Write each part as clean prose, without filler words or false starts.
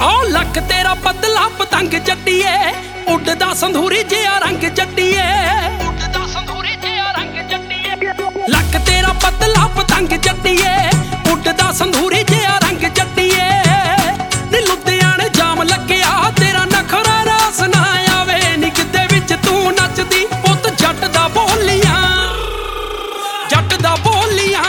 ਆ ਲੱਕ ਤੇਰਾ ਬਦਲਾ ਪਤੰਗ ਜੱਟੀਏ, ਉੱਡਦਾ ਸੰਧੂਰੀ ਜਿਹਾ ਰੰਗ ਜੱਟੀਏ, ਉੱਡਦਾ ਸੰਧੂਰੀ ਜਿਹਾ ਰੰਗ ਜੱਟੀਏ। ਲੱਕ ਤੇਰਾ ਬਦਲਾ ਪਤੰਗ ਜੱਟੀਏ, ਉੱਡਦਾ ਸੰਧੂਰੀ ਜਿਹਾ ਰੰਗ ਜੱਟੀਏ। ਨੀ ਲੁਧਿਆਣੇ ਜਾਮ ਲੱਗਿਆ ਤੇਰਾ ਨਖਰਾ ਰਾਸ ਨਾ ਆਵੇ, ਨੀ ਕਿਤੇ ਵਿੱਚ ਤੂੰ ਨੱਚਦੀ ਪੁੱਤ ਜੱਟ ਦਾ ਬੋਲੀਆਂ, ਜੱਟ ਦਾ ਬੋਲੀਆਂ।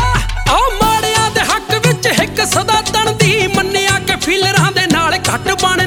ਸਦਾ ਤਣਦੀ ਮੰਨਿਆ ਕਿ ਫਿਲਰਾਂ ਦੇ ਨਾਲ ਘੱਟ ਬਣ